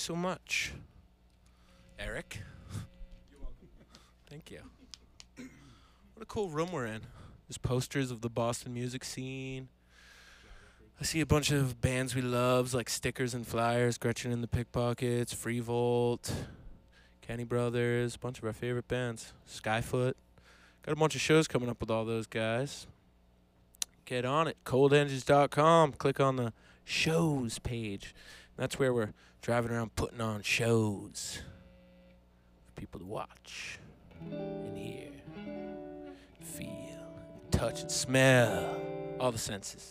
so much, Eric. You're welcome. Thank you. What a cool room we're in. There's posters of the Boston music scene. I see a bunch of bands we love, like Stickers and Flyers, Gretchen and the Pickpockets, Free Volt, Kenny Brothers, a bunch of our favorite bands. Skyfoot. Got a bunch of shows coming up with all those guys. Get on it, coldengines.com. Click on the shows page. That's where we're driving around putting on shows for people to watch and hear, feel, touch, and smell. All the senses.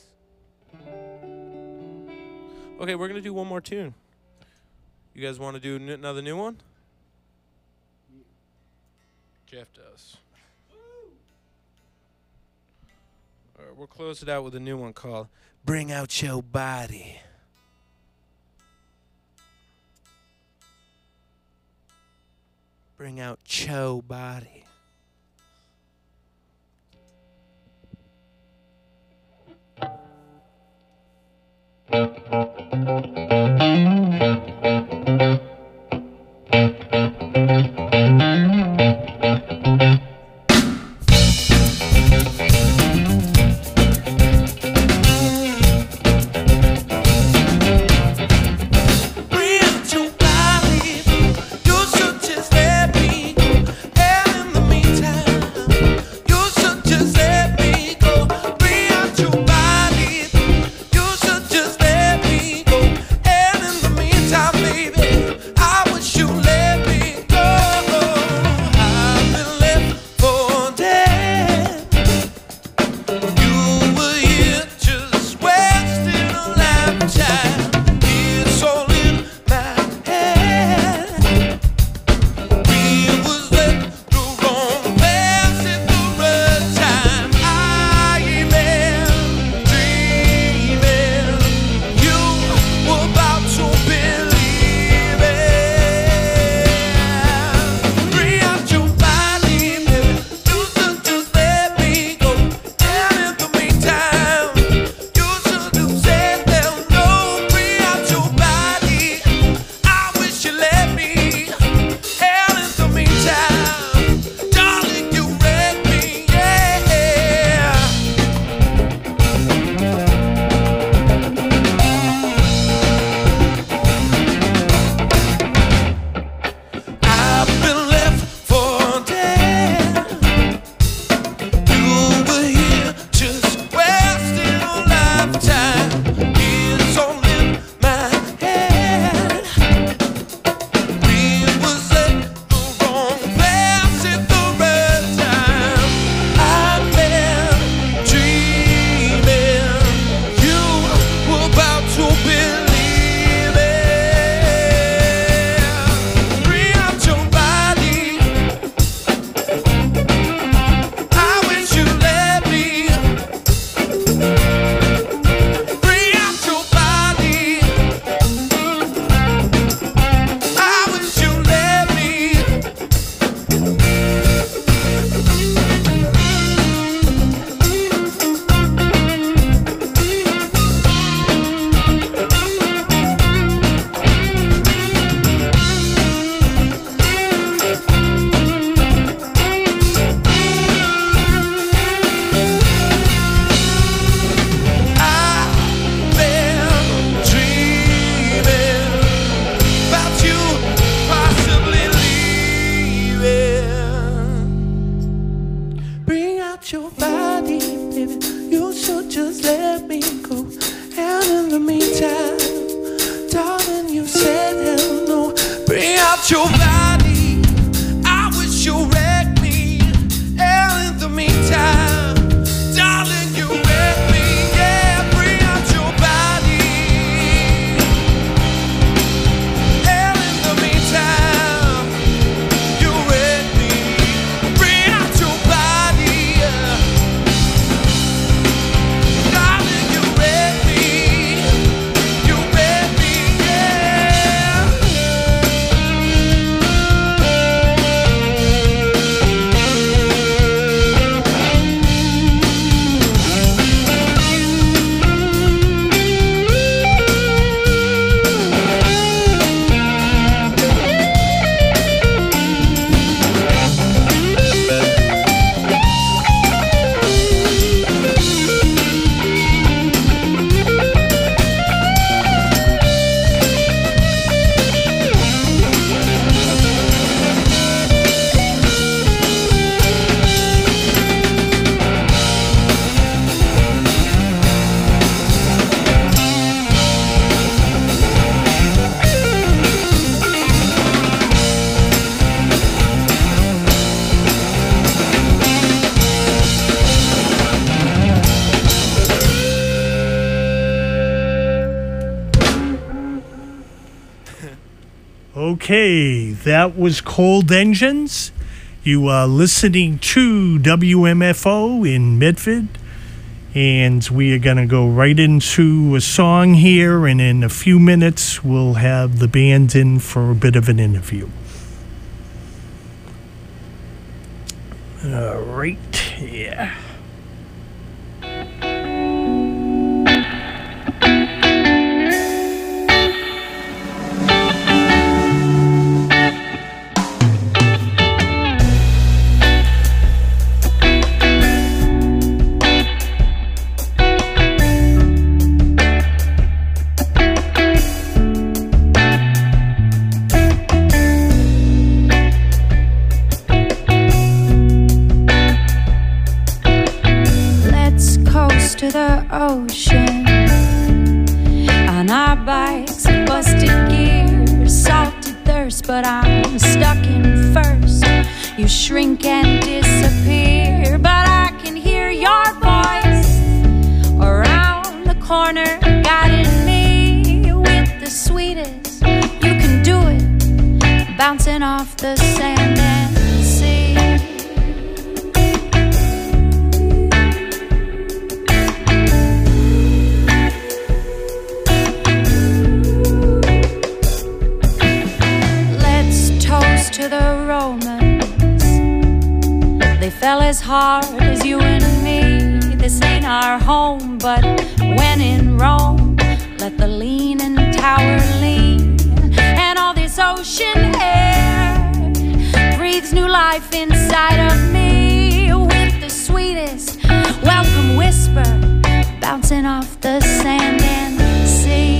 Okay, we're going to do one more tune. You guys want to do another new one? Jeff does. All right, we'll close it out with a new one called Bring Out Your Body. Bring out your body. Bring out your body. You should just let me. Okay, that was Cold Engines. You are listening to WMFO in Medford, and we are going to go right into a song here, and in a few minutes we'll have the band in for a bit of an interview. All right, yeah. To the ocean on our bikes, busted gears, salted thirst, but I'm stuck in first. You shrink and disappear, but I can hear your voice around the corner, guiding me with the sweetest. You can do it, bouncing off the sand and sea. To the Romans, they fell as hard as you and me. This ain't our home, but when in Rome, let the leaning tower lean. And all this ocean air breathes new life inside of me with the sweetest welcome whisper bouncing off the sand and sea.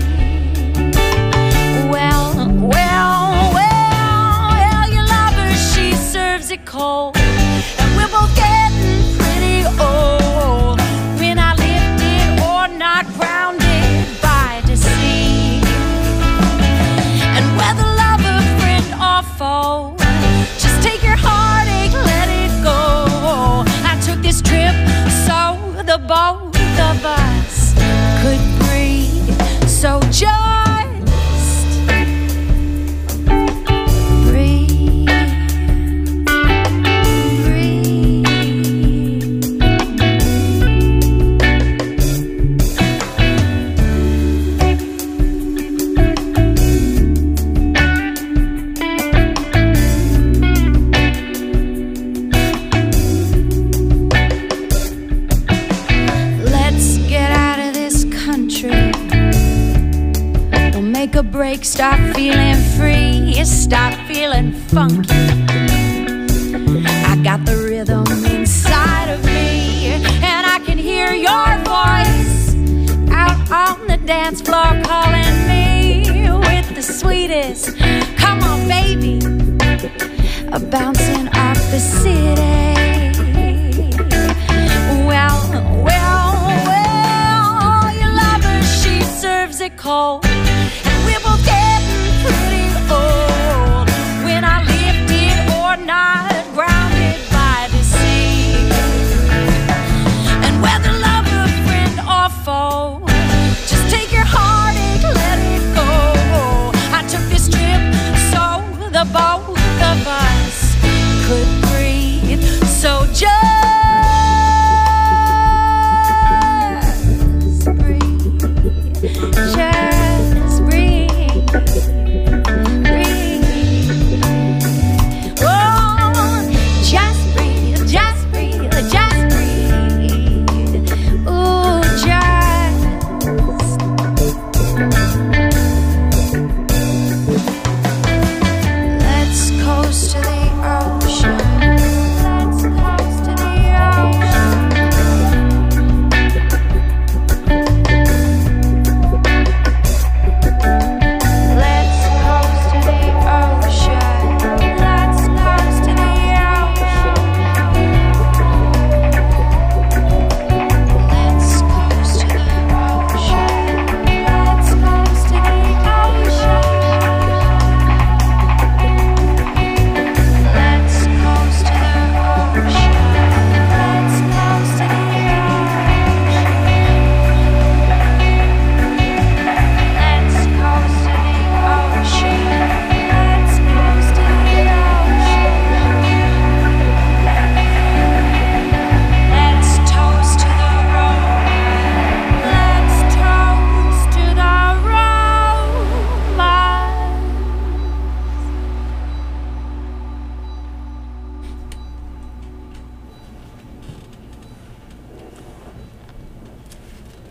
Cold, and we're both getting pretty old. We're not lifted or not grounded by deceit. And whether lover, friend, or foe, just take your heartache, let it go. I took this trip so the both of us could breathe. So just a break, stop feeling free, stop feeling funky. I got the rhythm inside of me, and I can hear your voice out on the dance floor calling me with the sweetest. Come on, baby, bouncing off the city. Well, your lover, she serves it cold. We're both getting pretty old. We're not lifted or not grounded by deceit. And whether lover, friend, or foe, just take your heartache, let it go. I took this trip so the both of us could breathe. So just breathe. Just breathe. Let's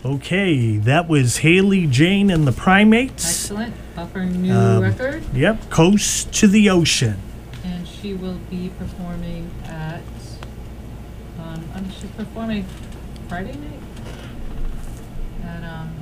Okay, that was Haley Jane and the Primates. Excellent. Off her new record. Yep, Coast to the Ocean. And she will be performing at, she's performing Friday night at,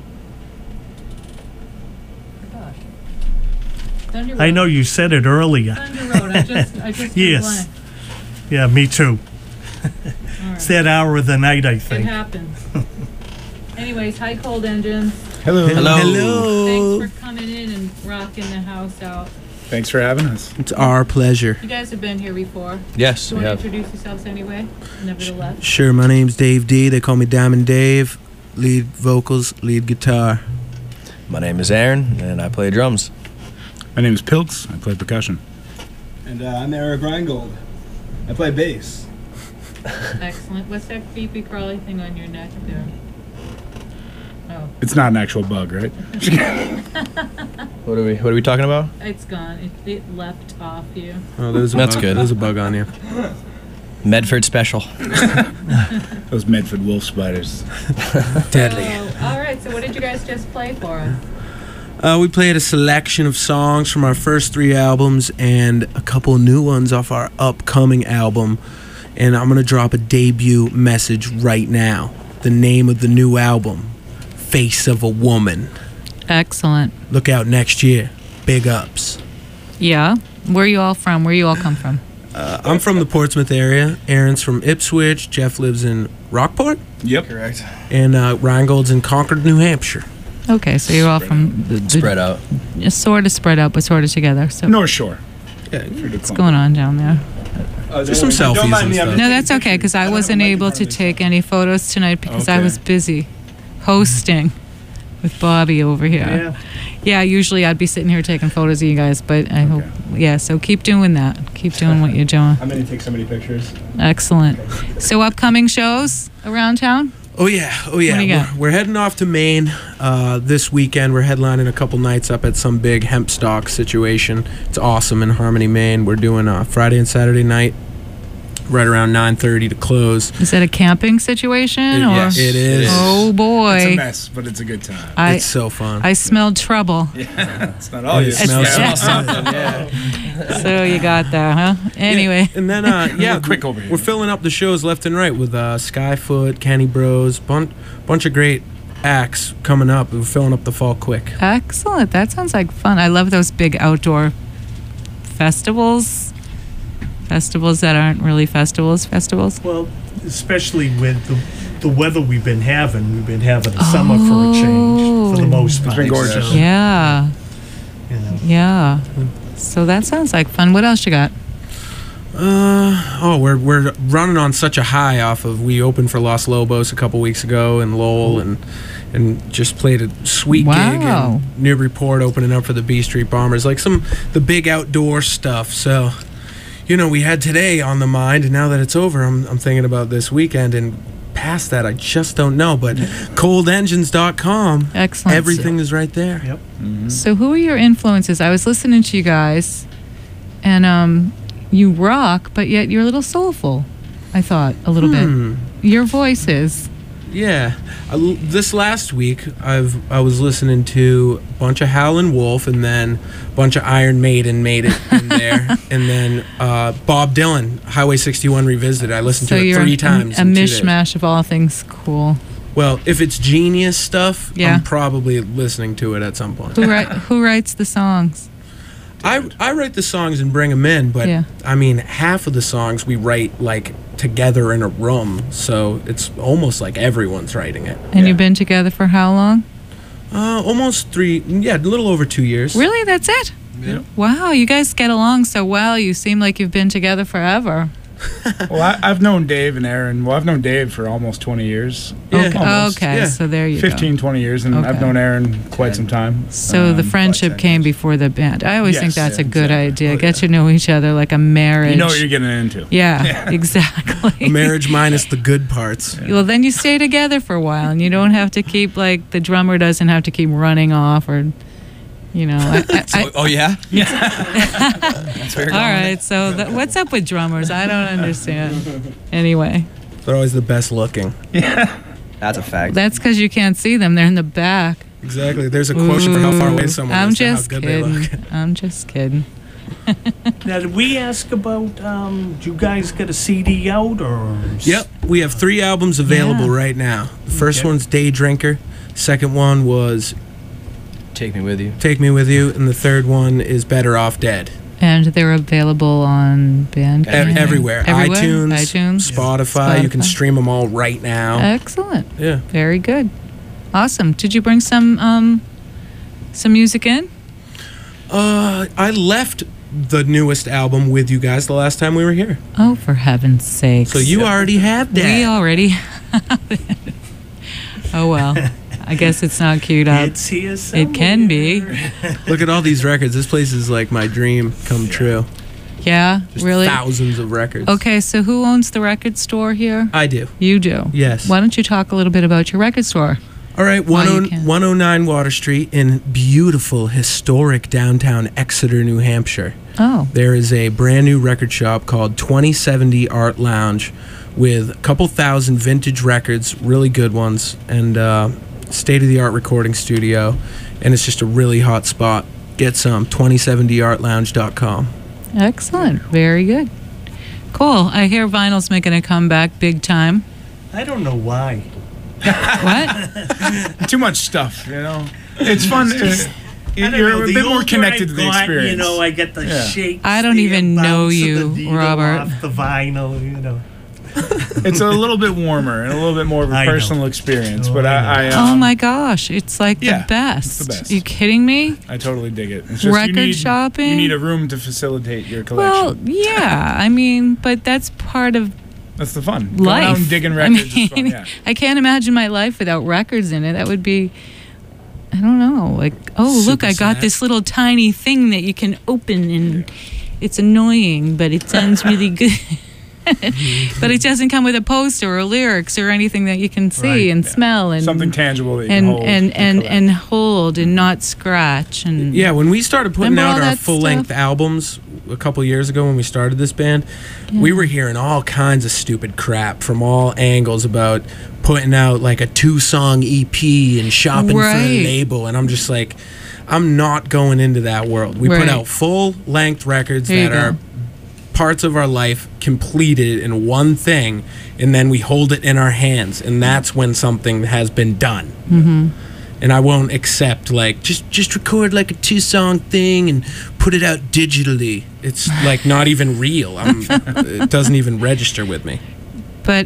gosh. Thunder Road. I know you said it earlier. Thunder Road. I just Yes. blank. Yeah, me too. All It's right. that hour of the night, I It think. happens. Anyways, hi Cold Engines. Hello. Thanks for coming in and rocking the house out. Thanks for having us. It's our pleasure. You guys have been here before. Yes, Do we you want to have. introduce yourselves anyway? Nevertheless. Sure, my name's Dave D. They call me Diamond Dave. Lead vocals, lead guitar. My name is Aaron, and I play drums. My name is Pilks. I play percussion. And I'm Eric Reingold. I play bass. Excellent. What's that creepy crawly thing on your neck there? Oh, It's not an actual bug, right? What are we talking about? it's gone. It left off you. Oh, there's a That's bug. good. There's a bug on you. Medford special. Those Medford wolf spiders. Deadly. So, all right. So what did you guys just play for us? We played a selection of songs from our first 3 albums and a couple new ones off our upcoming album. And I'm going to drop a debut message right now. The name of the new album, Face of a Woman. Excellent. Look out next year. Big ups. Yeah. Where are you all from? Where you all come from? I'm from the Portsmouth area. Aaron's from Ipswich. Jeff lives in Rockport. Yep. Correct. And Reingold's in Concord, New Hampshire. Okay, so you're all from the Spread out. sort of spread out, but sort of together. So North Shore. Yeah, what's going on down there? just some selfies and stuff. No, that's okay, because I wasn't able to take any photos tonight because I Okay. was busy hosting with Bobby over here. Yeah, usually I'd be sitting here taking photos of you guys, but I hope, yeah, so keep doing that. Keep doing what you're doing. I'm going to take so many pictures. Excellent. So upcoming shows around town? Oh yeah. What do you got? We're heading off to Maine this weekend. We're headlining a couple nights up at some big hemp stock situation. It's awesome in Harmony, Maine. We're doing Friday and Saturday night, right around 9:30 to close. Is that a camping situation? Or? Yes, it is. Oh, It's a boy. mess, but it's a good time. It's so fun. I smelled trouble. It's not all you It smell. smells Yeah. So you got that, huh? Anyway. And then yeah, quick over here. we're filling up the shows left and right with Skyfoot, Kenny Bros, bunch of great acts coming up. We're filling up the fall quick. Excellent. That sounds like fun. I love those big outdoor festivals. Festivals that aren't really festivals. Well, especially with the weather we've been having a summer for a change, for the most part. been gorgeous. So, Yeah. you know. Yeah. So that sounds like fun. What else you got? We're running on such a high off of we opened for Los Lobos a couple weeks ago in Lowell and just played a sweet gig Wow. in Newburyport opening up for the B Street Bombers, like the big outdoor stuff. So, we had today on the mind, and now that it's over, I'm thinking about this weekend, and past that I just don't know, but coldengines.com, Excellent. everything is right there. Yep. So who are your influences? I was listening to you guys, and you rock, but yet you're a little soulful, I thought, a little bit. Your voices. Yeah, this last week I was listening to a bunch of Howlin' Wolf, and then a bunch of Iron Maiden made it in there, and then Bob Dylan, Highway 61 Revisited. I listened So to it you're 3 times. a in 2 days. mishmash of all things cool. Well, if it's genius stuff, Yeah. I'm probably listening to it at some point. Who writes the songs? I write the songs and bring them in, but Yeah. I mean, half of the songs we write like together in a room, so it's almost like everyone's writing it. And you've been together for how long? Almost 3, a little over 2 years. Really? That's it? Yeah. Wow, you guys get along so well. You seem like you've been together forever. Well, I've known Dave and Aaron. Well, I've known Dave for almost 20 years. Yeah. Almost. Okay, yeah. so there you 15, 20 years, and I've Okay. known Aaron quite some time. go. So the friendship came before the band. I always think Yes, that's a yeah, good exactly. idea. Oh, Get to know each other like a marriage. You know what you're getting into. Yeah, exactly. A marriage minus the good parts. Well, then you stay together for a while, and you don't have to keep, like, the drummer doesn't have to keep running off or, Oh yeah. That's where you're all going with right, so what's up with drummers? I don't understand. Anyway, They're always the best looking. That's a fact. That's because you can't see them. They're in the back. Exactly. There's a quotient for how far away someone I'm is to how just good they look. kidding. I'm just kidding. Now, did we ask about, do you guys get a CD out or? Yep, we have 3 albums available Yeah. right now. The first Okay. one's Day Drinker. Second one was Take Me With You. Take Me With You, and the third one is Better Off Dead. And they're available on Bandcamp? Everywhere. iTunes, Spotify. You can Spotify. stream them all right now. Excellent. Yeah. Very good. Awesome. Did you bring some music in? I left the newest album with you guys the last time we were here. Oh, for heaven's sakes. So you already have that. We already have it. Oh, well. I guess it's not queued up. It's here somewhere. It can be. Look at all these records. This place is like my dream come true. Yeah, Just really? thousands of records. Okay, so who owns the record store here? I do. You do? Yes. Why don't you talk a little bit about your record store? All right, While you can. 109 Water Street in beautiful, historic downtown Exeter, New Hampshire. Oh, There is a brand new record shop called 2070 Art Lounge with a couple thousand vintage records, really good ones, and state-of-the-art recording studio. And it's just a really hot spot. Get some, 2070artlounge.com. excellent. Very good. Cool. I hear vinyl's making a comeback big time. I don't know why. What? Too much stuff, you know. It's fun. I don't You're know, a the bit more older connected to I've the gotten, experience. You know, I get the Yeah. shake. I don't even know you, Robert. Off the vinyl, you know. It's a little bit warmer and a little bit more of a I know. personal experience, Oh, but I I Oh my gosh, it's like yeah, the best. it's the best. You kidding me? I totally dig it. It's just Record you need, shopping? You need a room to facilitate your Well, collection. yeah. I mean, but that's part of That's the fun. life. Going out and digging records is fun. Yeah. I can't imagine my life without records in it. That would be, I don't know, like, oh, look, Super I got sad. this little tiny thing that you can open and it's annoying, but it sounds really good. But it doesn't come with a poster or lyrics or anything that you can see Right. and smell and Something tangible that you can and hold. and hold and not scratch and Yeah, when we started putting Remember out all our that full-length stuff? albums a couple years ago when we started this band, we were hearing all kinds of stupid crap from all angles about putting out like a 2-song EP and shopping for a Right. label, and I'm just like, I'm not going into that world. We Right. put out full-length records There you that are go. parts of our life completed in one thing, and then we hold it in our hands, and that's when something has been done. Mm-hmm. And I won't accept like just record like a 2-song thing and put it out digitally. It's like not even real. It doesn't even register with me. But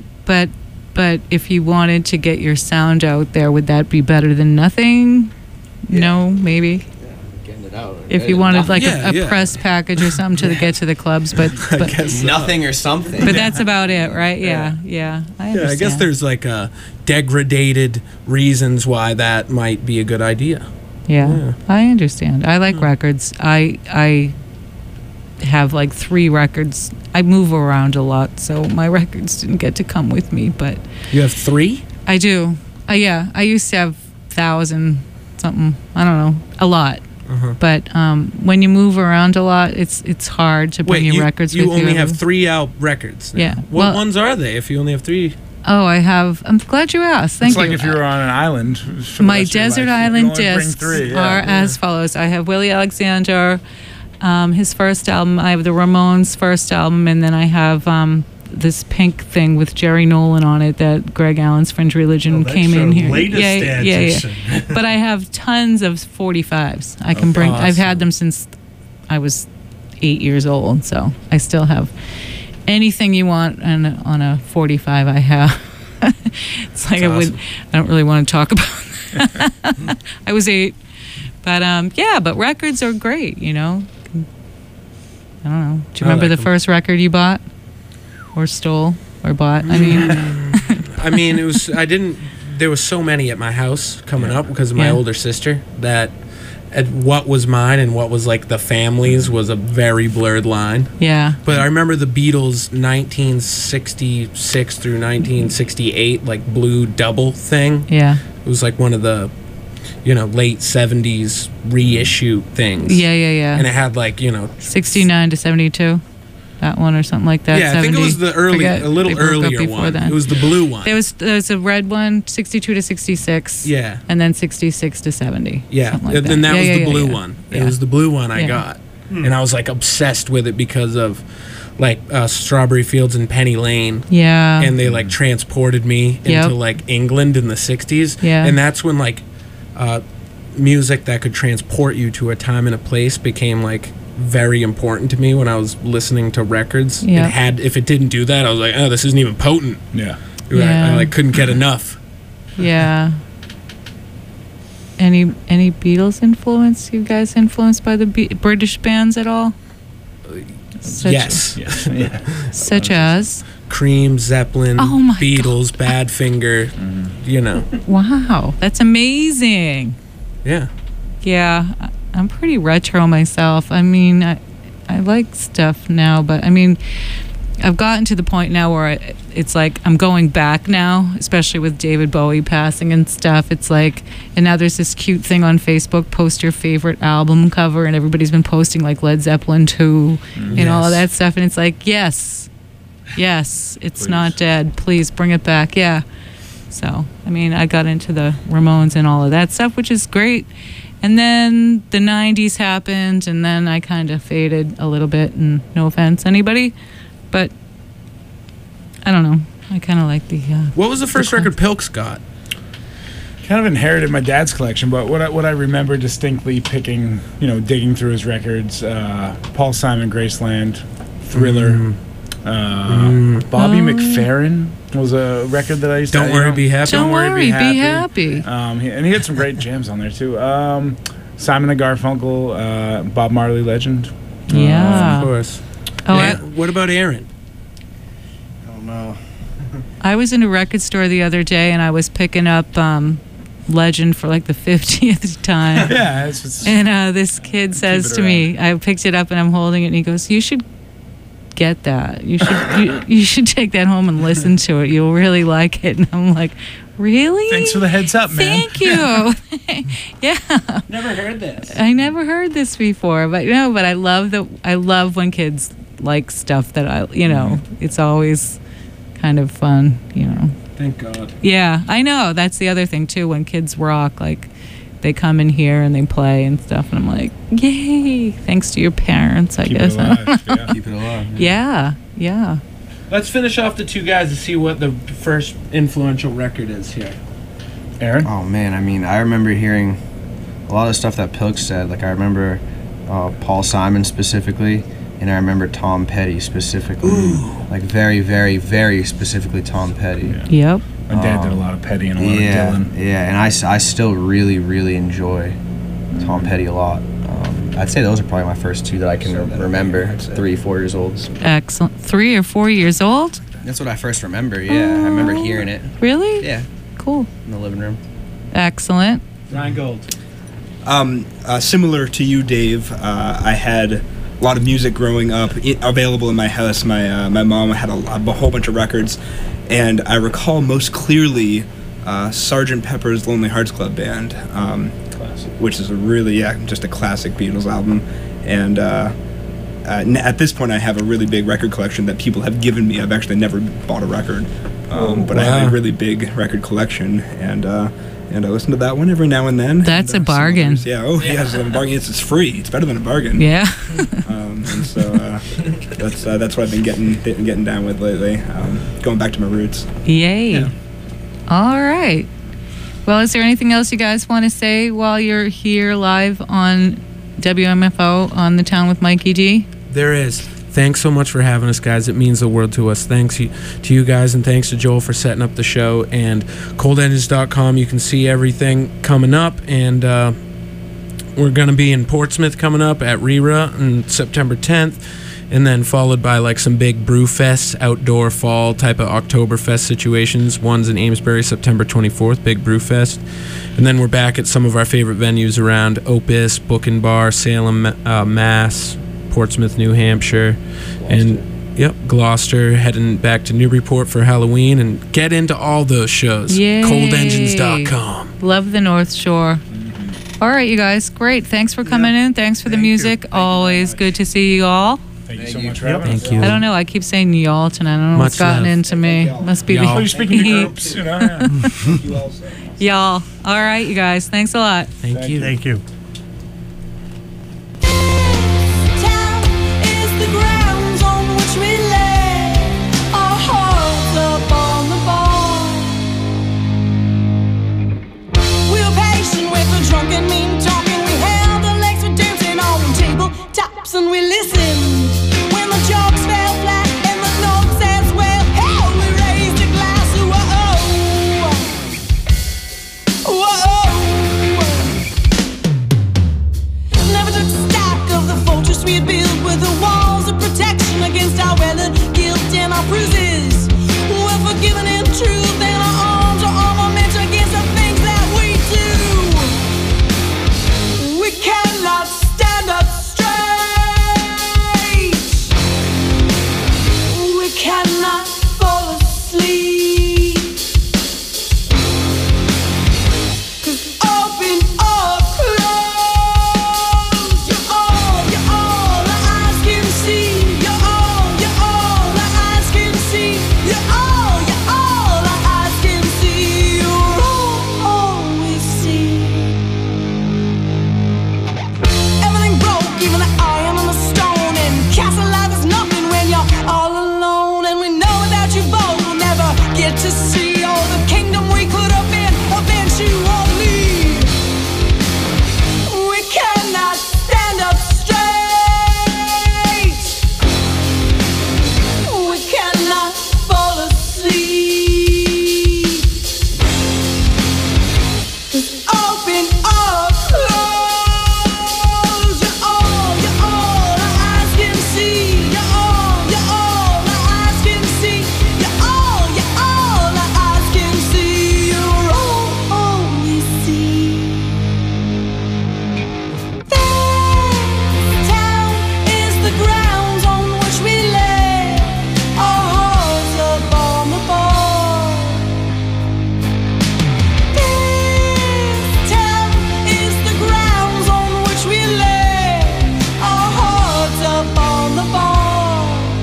if you wanted to get your sound out there, would that be better than nothing? No, maybe. Getting it out. If you wanted like Yeah, a yeah. press package or something to get to the clubs, but guess Nothing or something. but that's about it, right? Yeah. I Yeah, understand. I guess there's like degraded reasons why that might be a good idea. Yeah, I understand. I like records. I have like 3 records. I move around a lot, so my records didn't get to come with me, but You have 3? I do. Yeah, I used to have 1,000 something. I don't know, a lot. Uh-huh. But when you move around a lot, it's hard to bring Wait, your records you with you. only have 3 out records now. Yeah, What well- ones are they if you only have 3? Oh, I have. I'm glad you asked. Thank It's you. like if you were on an island. for the My rest of your Desert life, you Island can only bring discs 3, yeah. are as follows. I have Willie Alexander, his first album. I have the Ramones' first album, and then I have this pink thing with Jerry Nolan on it that Greg Allen's Fringe Religion That's came in your here. latest addition. But I have tons of 45s. I can bring. I've had them since I was 8 years old, so I still have anything you want on a 45. I have. It's like That's I don't really want to talk about that. I was 8, but but records are great. You know. I don't know. Do you I remember like the 'em. first record you bought, or stole, or bought? I mean, I mean, it was. I didn't. There was so many at my house coming up because of my Yeah. older sister that what was mine and what was like the family's was a very blurred line. yeah. But I remember the Beatles 1966 through 1968 like blue double thing. Yeah. It was like one of the late 70s reissue things. Yeah. And it had like 69 to 72. that one or something like that. Yeah, I think it was the early, Forget. a little They broke up earlier before one. then. It was the blue one. There was a red one, 62 to 66. Yeah. And then 66 to 70. Yeah, something like and that was the blue yeah. one. Yeah. It was the blue one I Yeah. got, and I was like obsessed with it because of like Strawberry Fields and Penny Lane. Yeah. And they like transported me Yep. into like England in the 60s. Yeah. And that's when like music that could transport you to a time and a place became like very important to me when I was listening to records. Yeah. It had, if it didn't do that, I was like, oh, this isn't even potent. Yeah. Yeah. I like couldn't get enough. Yeah. Any Beatles influence? You guys influenced by the British bands at all? Yes. Yes. Yeah. Such as? Cream, Zeppelin, Oh my Beatles, Badfinger, you know. Wow, that's amazing. Yeah. Yeah, I'm pretty retro myself. I mean, I like stuff now, but I mean, I've gotten to the point now where it's like I'm going back now, especially with David Bowie passing and stuff. It's like, and now there's this cute thing on Facebook, post your favorite album cover, and everybody's been posting like Led Zeppelin 2 and all of that stuff. And it's like, yes, it's not dead. Please bring it back. Yeah. So, I mean, I got into the Ramones and all of that stuff, which is great. And then the 90s happened, and then I kind of faded a little bit, and no offense, anybody. But I don't know. I kind of like the. What was the first record Pilks got? Kind of inherited my dad's collection, but what I remember distinctly picking, digging through his records, Paul Simon, Graceland, Thriller, Bobby McFerrin was a record that I used to. Don't worry, be happy. Don't worry, be happy. And he had some great jams on there too. Simon and Garfunkel, Bob Marley legend. Yeah. Of course. Oh, Yeah. What about Aaron? I don't know. I was in a record store the other day, and I was picking up Legend for like the 50th time. Yeah, it's And this kid says to me, I picked it up and I'm holding it, and he goes, "You should get that. You should you should take that home and listen to it. You'll really like it." And I'm like, "Really? Thanks for the heads up, man. Thank you." Yeah. Never heard this. I never heard this before, but but I love when kids like stuff that it's always kind of fun, Thank God. Yeah, I know. That's the other thing too. When kids rock, like they come in here and they play and stuff, and I'm like, yay! Thanks to your parents, I Keep guess. it alive. Yeah. Keep it alive. Yeah. Let's finish off the two guys to see what the first influential record is here. Aaron? Oh man, I mean, I remember hearing a lot of stuff that Pilks said. Like I remember Paul Simon specifically, and I remember Tom Petty specifically. Ooh. Like very, very, very specifically Tom Petty. Yeah. Yep. My dad did a lot of Petty and a lot of Dylan. Yeah, and I still really, really enjoy Tom Petty a lot. I'd say those are probably my first two that I can remember. 3, 4 years old. Excellent. 3 or 4 years old? That's what I first remember. Yeah, I remember hearing it. Really? Yeah, Cool. in the living room. Excellent. Ryan Gold. Similar to you, Dave, I had a lot of music growing up available in my house. My mom had a whole bunch of records, and I recall most clearly Sgt. Pepper's Lonely Hearts Club Band, which is just a classic Beatles album. And at this point, I have a really big record collection that people have given me. I've actually never bought a record, but I have a really big record collection, and I listen to that one every now and then. That's and, a bargain. some others. Yeah. It's a bargain. It's free. It's better than a bargain. Yeah. And so that's what I've been getting down with lately. Going back to my roots. Yay. Yeah. All right. Well, is there anything else you guys want to say while you're here live on WMFO on The Town with Mikey D? There is. Thanks so much for having us, guys. It means the world to us. Thanks to you guys, and thanks to Joel for setting up the show. And coldengines.com, you can see everything coming up. And we're going to be in Portsmouth coming up at RERA on September 10th. And then followed by like some big brew fests, outdoor fall type of Oktoberfest situations. One's in Amesbury, September 24th, big brew fest. And then we're back at some of our favorite venues around Opus, Book and Bar, Salem, Mass, Portsmouth, New Hampshire, and Gloucester, heading back to Newburyport for Halloween, and get into all those shows. Yay. Coldengines.com. Love the North Shore. All right, you guys. Great. Thanks for coming in. Thanks for the music. Always good to see you all. Thank you so much for Yep. having us. Thank you. I don't know. I keep saying y'all tonight. I don't know what's Much gotten love. into me. Must be Oh, the you're speaking to groups, you know. Yeah. Thank you all so much. y'all. All right, you guys. Thanks a lot. Thank you. Thank you. Town is the grounds on which we lay our hearts up on the bar. We're patient with the drunken mean talking. We held the legs for dancing on tabletops and we listened when the jokes fell flat and the note says, well, hell, we raised a glass. Whoa, whoa. Never took stock of the fortress we had built with the walls of protection against our weathered guilt and our bruises. We're forgiven in truth and our arms are armament against the things that we do. We cannot stand up straight. We cannot fall asleep. 'Cause open or close, you're all our eyes can see. You're all our eyes can see. You're all our eyes can see. You're all we see. Everything broke, even the iron and the stone. And castle life is nothing when you're all alone. And we know without you both we'll never get to see all the kingdom we could have been eventually. We cannot stand up straight. We cannot fall asleep. 'Cause open or close, you're all our eyes can see. You're all our eyes can see. You're all our eyes can see. You're all we see. This town is the grounds on which we lay our hearts up on the bar. This town is the grounds on which we lay our hearts up on the bar.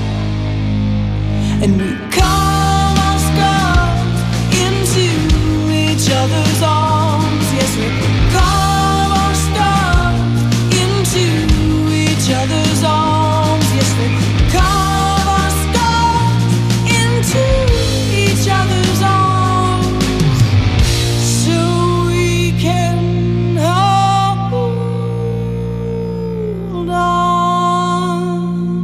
And we carve our scars into each other's arms. Yes, we carve our scars into each other's arms. Yes, we carve our scars into each other's arms. So we can hold on.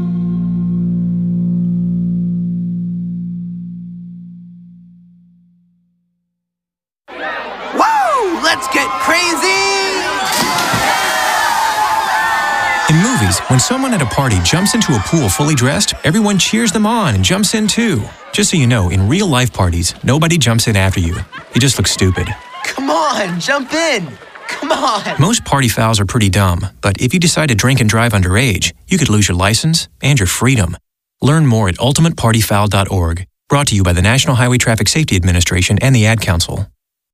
Woo! Let's get crazy! In movies, when someone at a party jumps into a pool fully dressed, everyone cheers them on and jumps in too. Just so you know, in real life parties, nobody jumps in after you. You just look stupid. Come on, jump in! Come on! Most party fouls are pretty dumb, but if you decide to drink and drive underage, you could lose your license and your freedom. Learn more at ultimatepartyfoul.org. Brought to you by the National Highway Traffic Safety Administration and the Ad Council.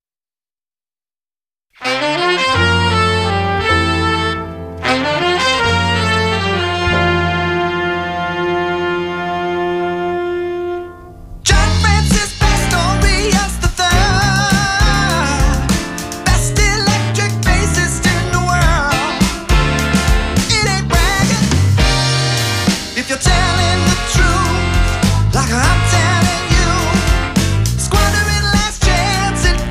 John Francis Pastorius III, best electric bassist in the world. It ain't bragging if you're telling the truth, like I'm telling you. Squandering last chance at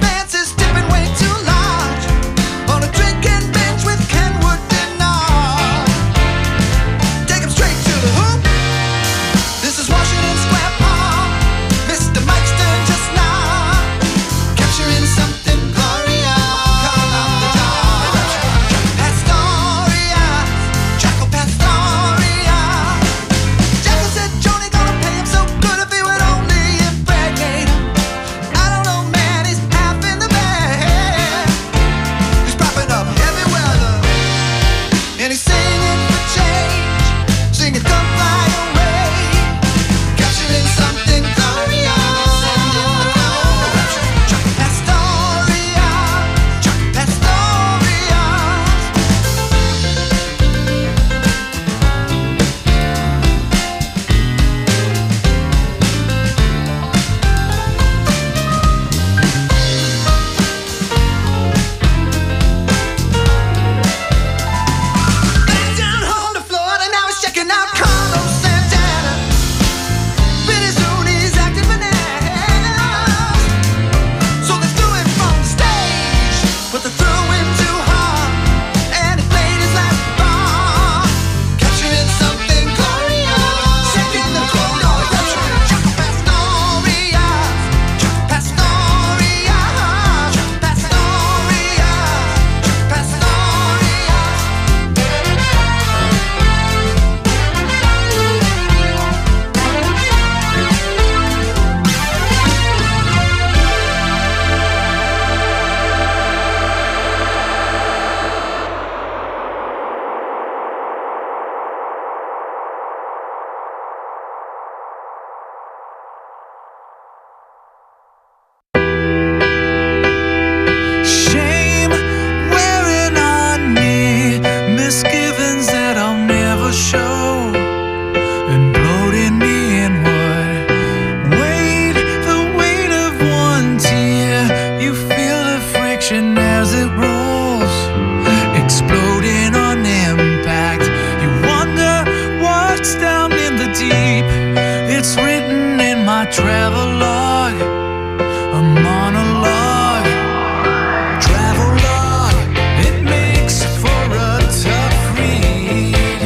travelogue, a monologue. Travelogue, it makes for a tough read.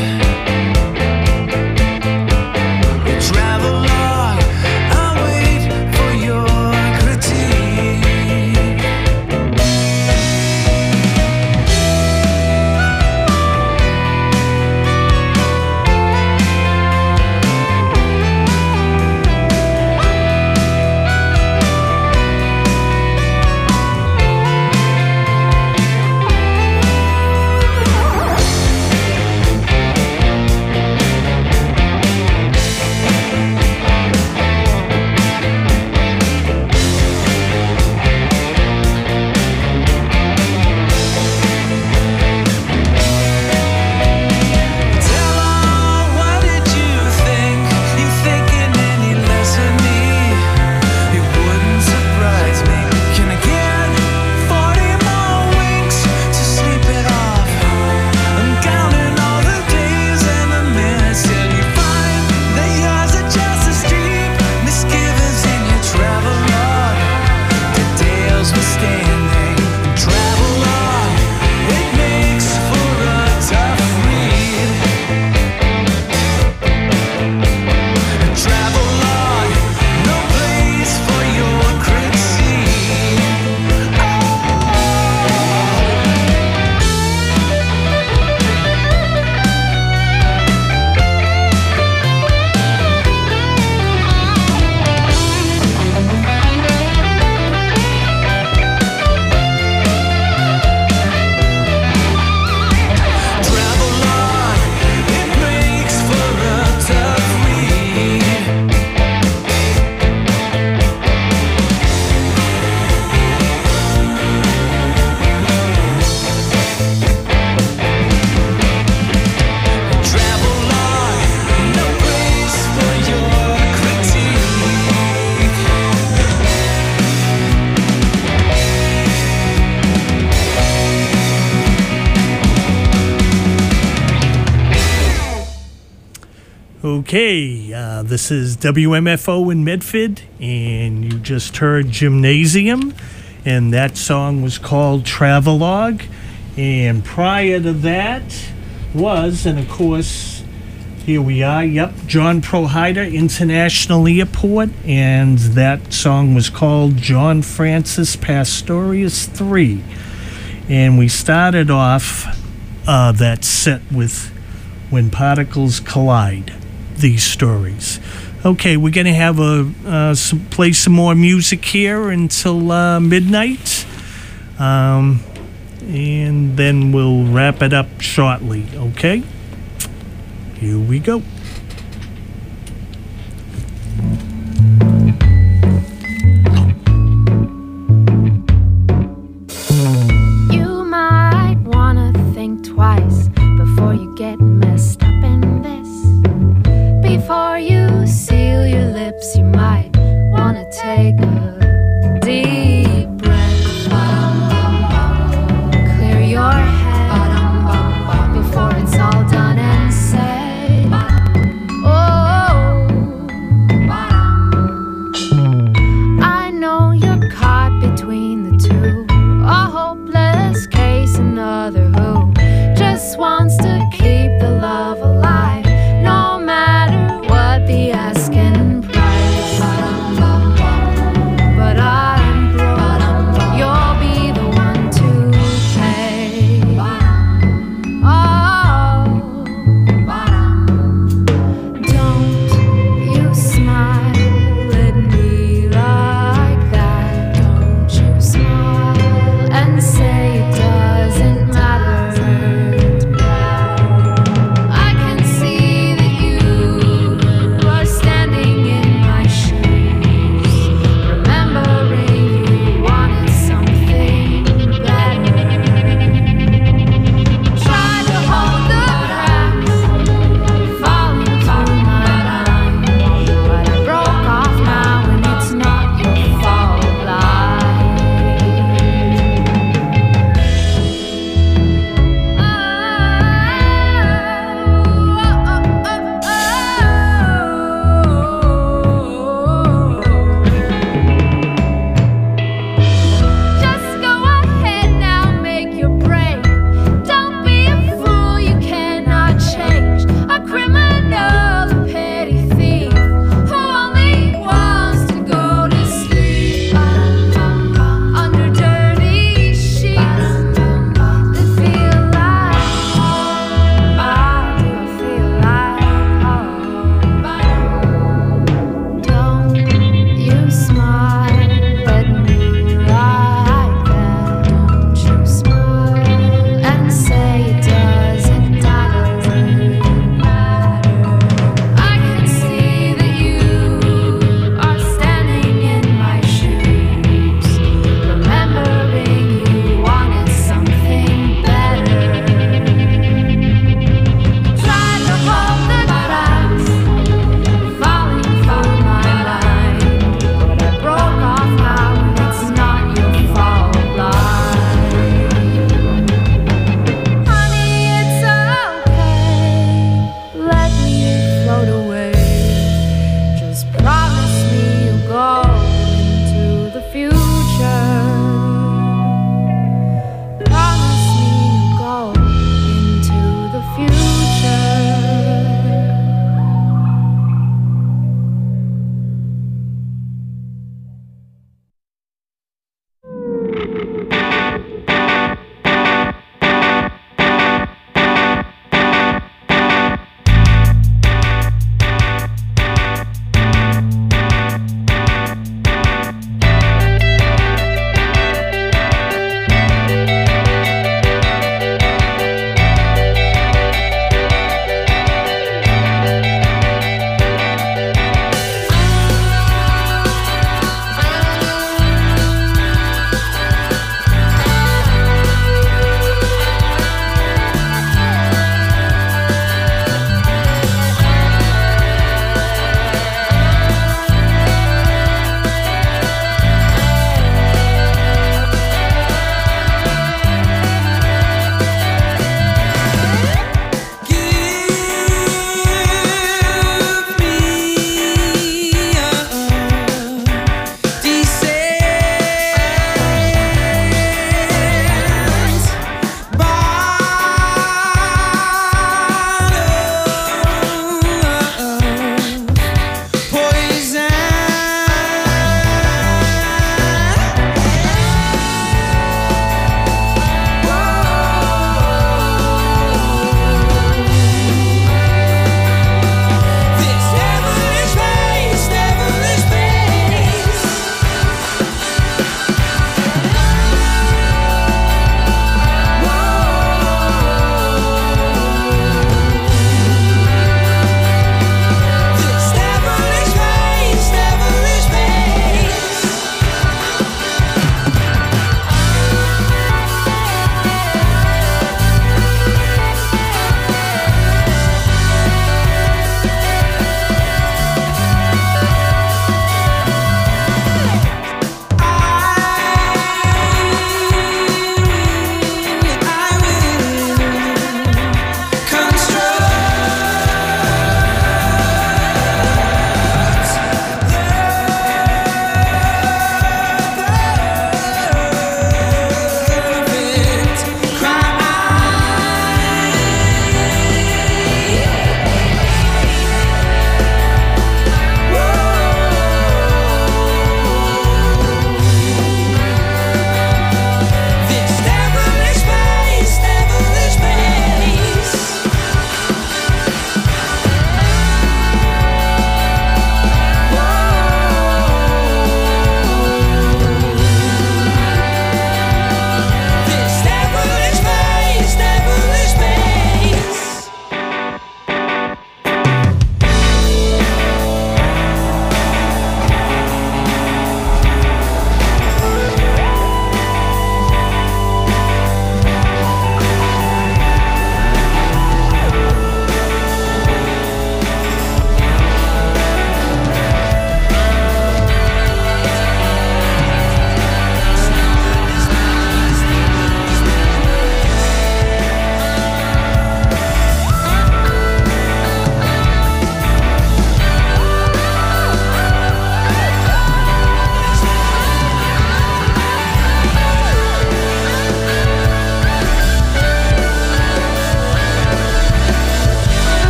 Travelogue, I'll wait for your critique. Okay, this is WMFO in Medford, and you just heard Gymnasium, and that song was called Travelogue. And prior to that was, and of course, here we are, yep, John Prohyder, International Airport, and that song was called John Francis Pastorius 3. And we started off that set with When Particles Collide. These stories. Okay, we're gonna have play some more music here until midnight, and then we'll wrap it up shortly. Okay, here we go. You might wanna think twice before you get messed up in this. Before you seal your lips, you might want to take a deep breath. Clear your head before it's all done and said.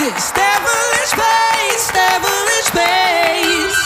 This devilish place, devilish place.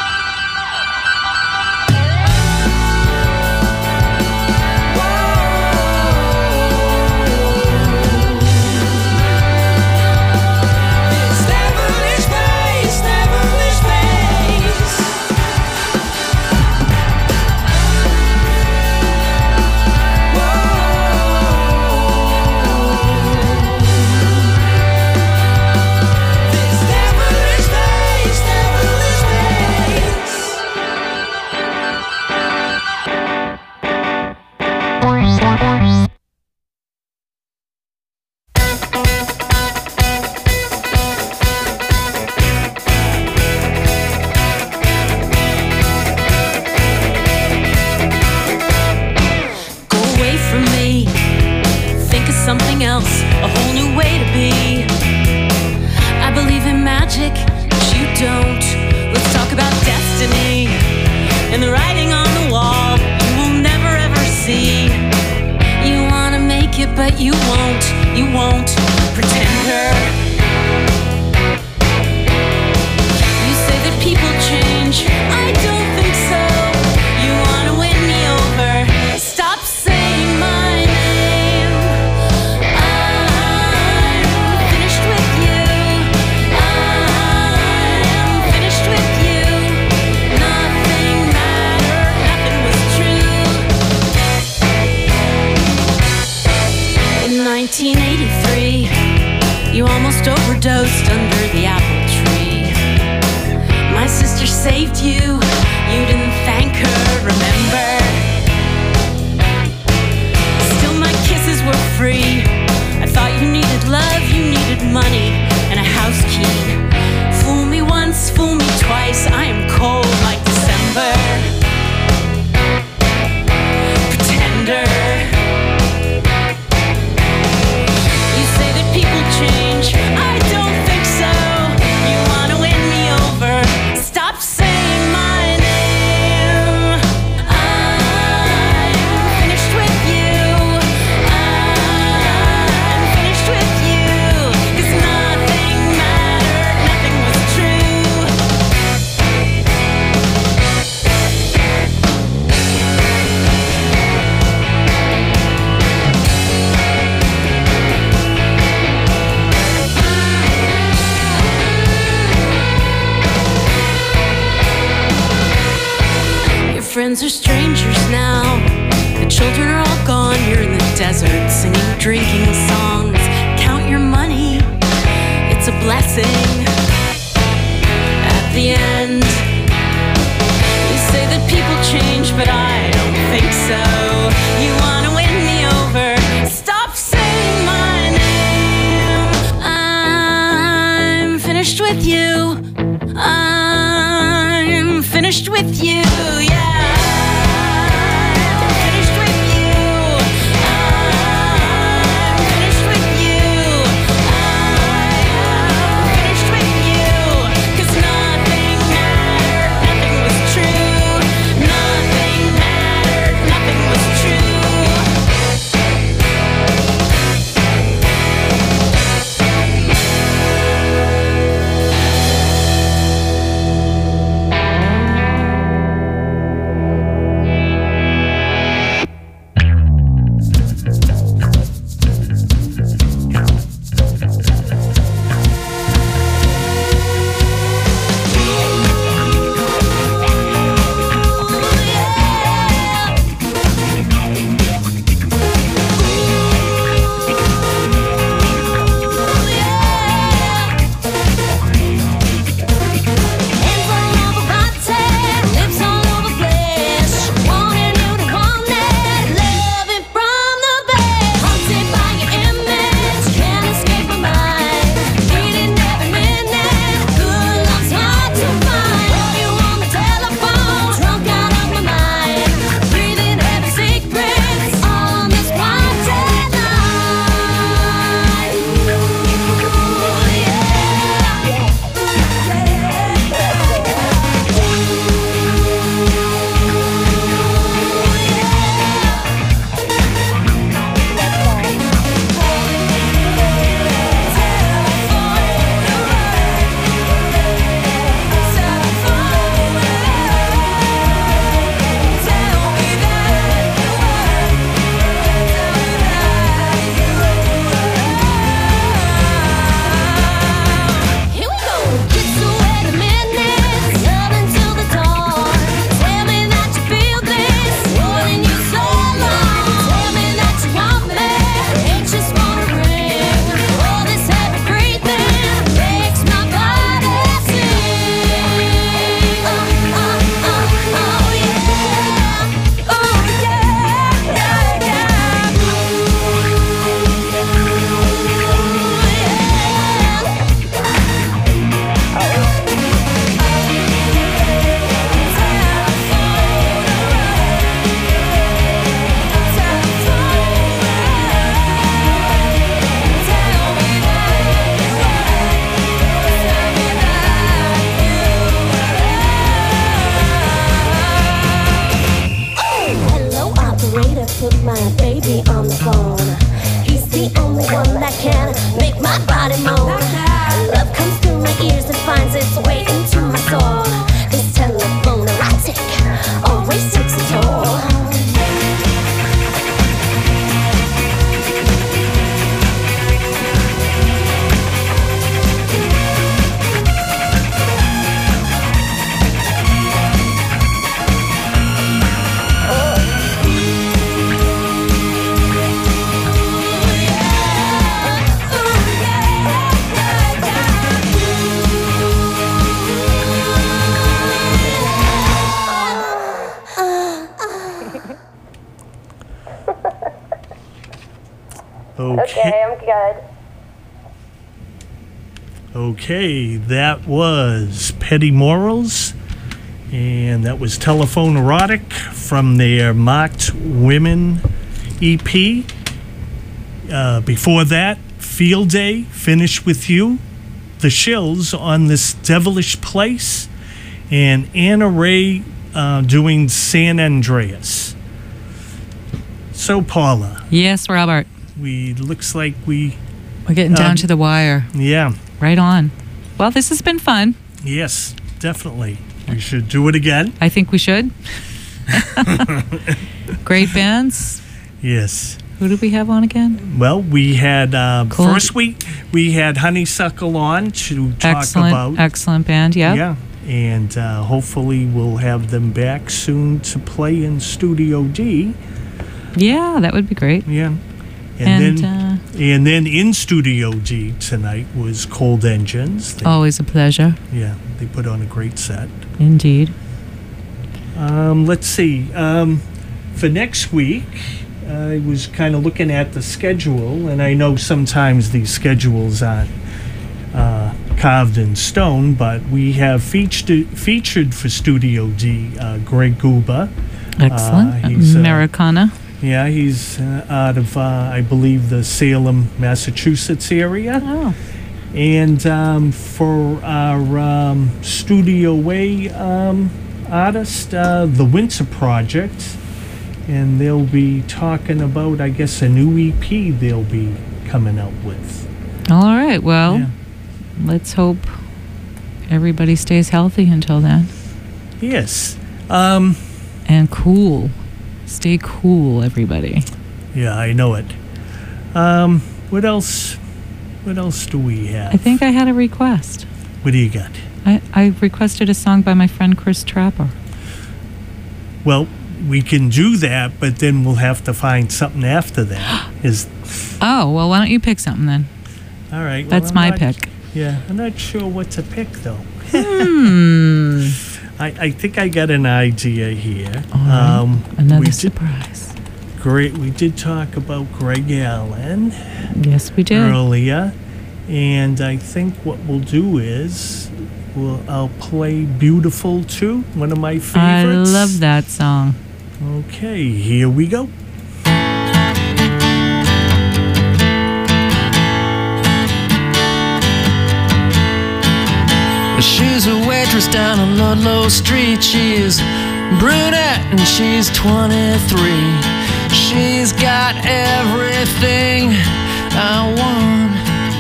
Friends are strangers now. The children are all gone. You're in the desert singing, drinking songs. Count your money. It's a blessing. At the end, you say that people change, but I don't think so. You wanna win me over. Stop saying my name. I'm finished with you. I'm finished with you. Yeah. Finished with Love comes through my ears and finds its way into my soul. This telephone erotic always takes a toll. Okay, I'm good. Okay, that was Petty Morals, and that was Telephone Erotic from their Marked Women EP. Before that, Field Day, Finish With You, The Shills on This Devilish Place, and Anna Ray doing San Andreas. So, Paula. Yes, Robert. Looks like we're getting down to the wire. Yeah. Right on. Well, this has been fun. Yes, definitely. We should do it again. I think we should. Great bands. Yes. Who did we have on again? Well, we had Cool. first week we had Honeysuckle on to talk about. Excellent band, yeah. Yeah. And hopefully we'll have them back soon to play in Studio D. Yeah, that would be great. Yeah. And then in Studio D tonight was Cold Engines. Always a pleasure. Yeah, they put on a great set. Indeed. Let's see. For next week, I was kind of looking at the schedule, and I know sometimes these schedules aren't carved in stone, but we have featured for Studio D Greg Guba. Excellent. He's Americana. Yeah, he's out of, I believe, the Salem, Massachusetts area. Oh. And for our Studio A artist, The Winter Project, and they'll be talking about, I guess, a new EP they'll be coming out with. All right. Well, let's hope everybody stays healthy until then. Yes. And cool. Stay cool, everybody. Yeah, I know it. What else? What else do we have? I think I had a request. What do you got? I requested a song by my friend Chris Trapper. Well, we can do that, but then we'll have to find something after that. Oh, well, why don't you pick something then? All right. That's I'm my not- pick. Yeah, I'm not sure what to pick, though. Hmm. I think I got an idea here. All right. Another we surprise. Great. We did talk about Greg Allen. Yes, we did. Earlier. And I think what we'll do is I'll play Beautiful Too, one of my favorites. I love that song. Okay, here we go. She's a waitress down on Ludlow Street. She's brunette and she's 23. She's got everything I want.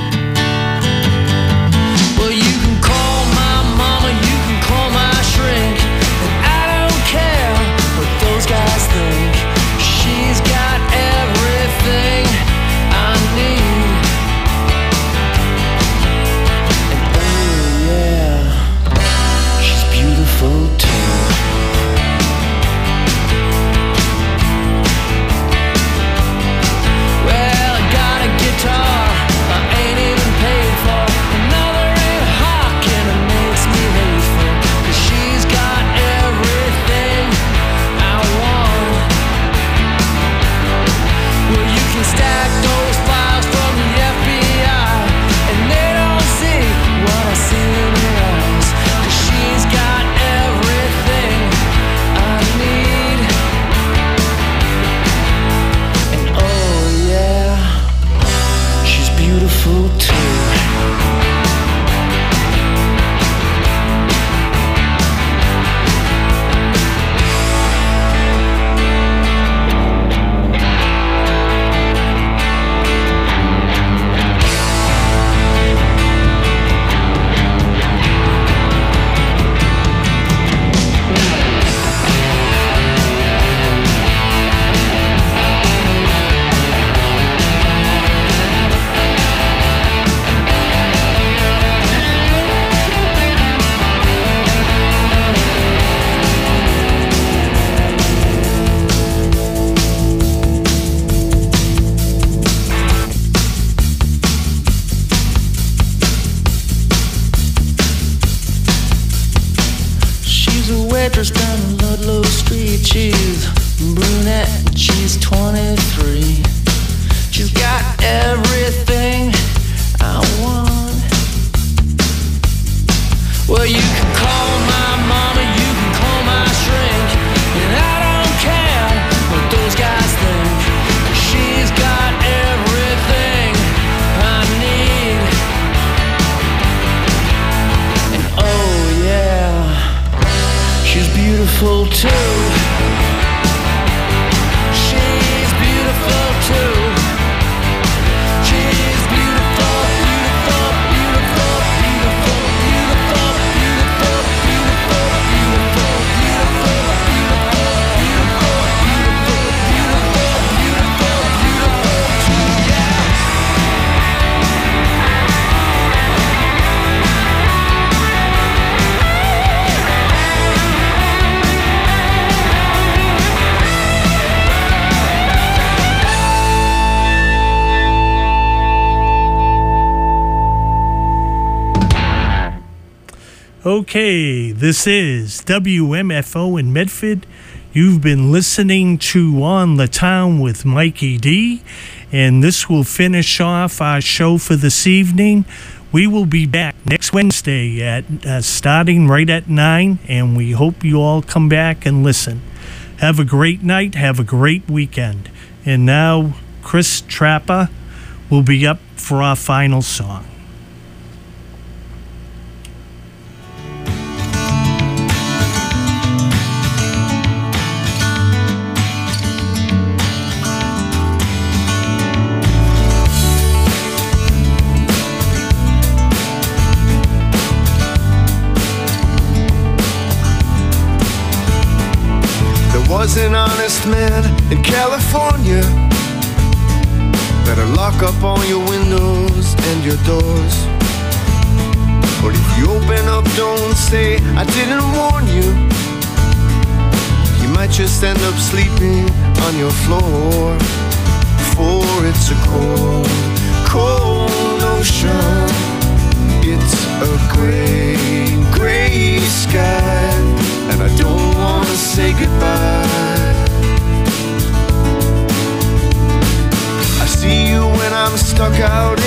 Well, you can call my mama, you can call my shrink, and I don't care what those guys think. She's got everything I need. And oh yeah, she's beautiful too. Well, I got a guitar, She's brunette, she's 23. She's got everything I want. Well, you can call my mama, you can call my shrink, and I don't care what those guys think. She's got everything I need. And oh yeah, she's beautiful too. She's beautiful too. She's beautiful, beautiful, beautiful, beautiful, beautiful, beautiful, beautiful, beautiful, beautiful, beautiful, beautiful, beautiful, beautiful, beautiful too, yeah. Okay, this is WMFO in Medford. You've been listening to On the Town with Mikey D, and this will finish off our show for this evening. We will be back next Wednesday at starting right at 9, and we hope you all come back and listen. Have a great night. Have a great weekend. And now Chris Trapper will be up for our final song. Was an honest man in California. Better lock up all your windows and your doors. But if you open up, don't say I didn't warn you. You might just end up sleeping on your floor. For it's a cold, cold ocean. It's a gray, gray sky, and I don't wanna say goodbye. I see you when I'm stuck out